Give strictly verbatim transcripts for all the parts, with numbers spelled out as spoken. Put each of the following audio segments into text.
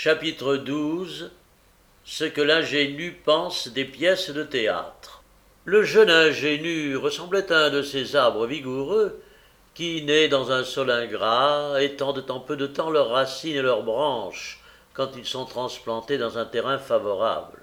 Chapitre douze. Ce que l'ingénu pense des pièces de théâtre. Le jeune ingénu ressemblait à un de ces arbres vigoureux qui, nés dans un sol ingrat, étendent en peu de temps leurs racines et leurs branches quand ils sont transplantés dans un terrain favorable.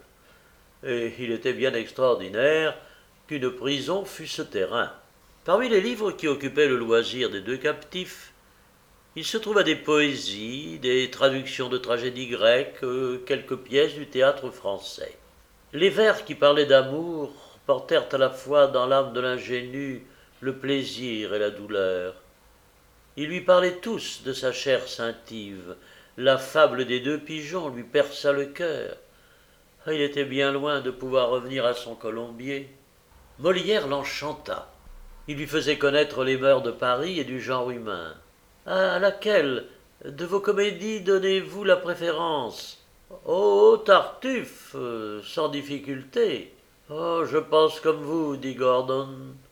Et il était bien extraordinaire qu'une prison fût ce terrain. Parmi les livres qui occupaient le loisir des deux captifs, il se trouva des poésies, des traductions de tragédies grecques, euh, quelques pièces du théâtre français. Les vers qui parlaient d'amour portèrent à la fois dans l'âme de l'ingénu le plaisir et la douleur. Ils lui parlaient tous de sa chair ceintive. La fable des deux pigeons lui perça le cœur. Il était bien loin de pouvoir revenir à son colombier. Molière l'enchanta. Il lui faisait connaître les mœurs de Paris et du genre humain. À laquelle de vos comédies donnez-vous la préférence? Oh, Tartuffe, euh, sans difficulté. Oh, je pense comme vous, dit Gordon.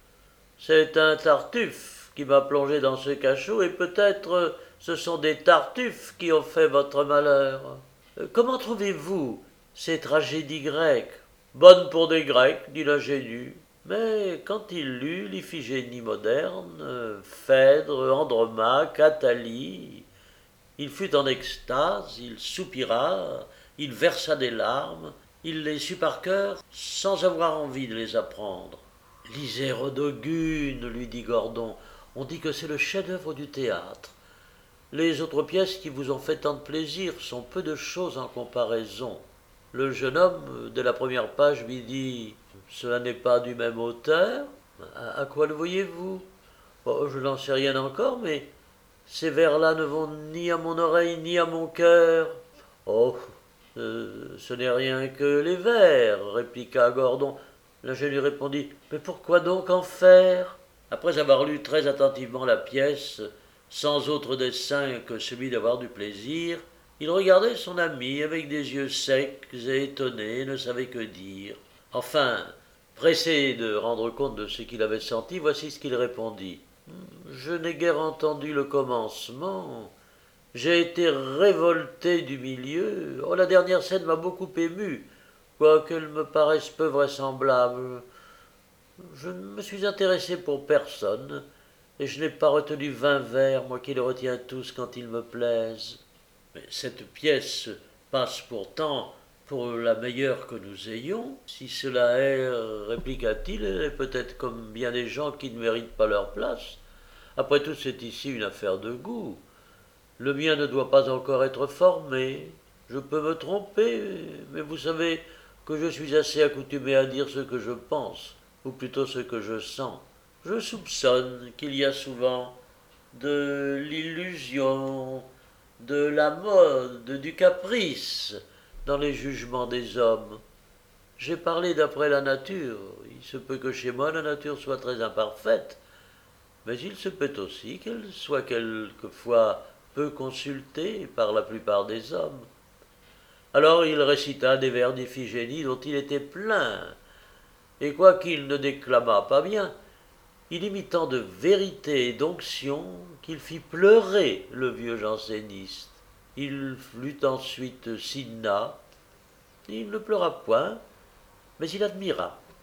C'est un Tartuffe qui m'a plongé dans ce cachot, et peut-être euh, ce sont des Tartuffes qui ont fait votre malheur. Euh, comment trouvez-vous ces tragédies grecques? Bonnes pour des Grecs, dit l'ingénu. Mais quand il lut l'Iphigénie moderne, Phèdre, Andromaque, Athalie, il fut en extase, il soupira, il versa des larmes, il les sut par cœur sans avoir envie de les apprendre. Lisez Rodogune, lui dit Gordon, on dit que c'est le chef-d'œuvre du théâtre. Les autres pièces qui vous ont fait tant de plaisir sont peu de choses en comparaison. Le jeune homme, dès la première page, lui dit « Cela n'est pas du même auteur. À, à quoi le voyez-vous » Oh, je n'en sais rien encore, mais ces vers-là ne vont ni à mon oreille ni à mon cœur. Oh, euh, ce n'est rien que les vers, répliqua Gordon. L'ingénu répondit « Mais pourquoi donc en faire ?» Après avoir lu très attentivement la pièce, sans autre dessein que celui d'avoir du plaisir, il regardait son ami avec des yeux secs et étonnés et ne savait que dire. Enfin, pressé de rendre compte de ce qu'il avait senti, voici ce qu'il répondit. « Je n'ai guère entendu le commencement. J'ai été révolté du milieu. Oh, la dernière scène m'a beaucoup ému, quoiqu'elle me paraisse peu vraisemblable. Je ne me suis intéressé pour personne, et je n'ai pas retenu vingt vers, moi qui les retiens tous quand ils me plaisent. Mais cette pièce passe pourtant pour la meilleure que nous ayons. Si cela est, répliqua-t-il, elle est peut-être comme bien des gens qui ne méritent pas leur place. Après tout, c'est ici une affaire de goût. Le mien ne doit pas encore être formé. Je peux me tromper, mais vous savez que je suis assez accoutumé à dire ce que je pense, ou plutôt ce que je sens. Je soupçonne qu'il y a souvent de l'illusion, de la mode, du caprice dans les jugements des hommes. J'ai parlé d'après la nature. Il se peut que chez moi la nature soit très imparfaite, mais il se peut aussi qu'elle soit quelquefois peu consultée par la plupart des hommes. Alors il récita des vers d'Iphigénie dont il était plein, et quoiqu'il ne déclamât pas bien, il y mit tant de vérité et d'onction qu'il fit pleurer le vieux janséniste. Il lut ensuite Cinna. Il ne pleura point, mais il admira.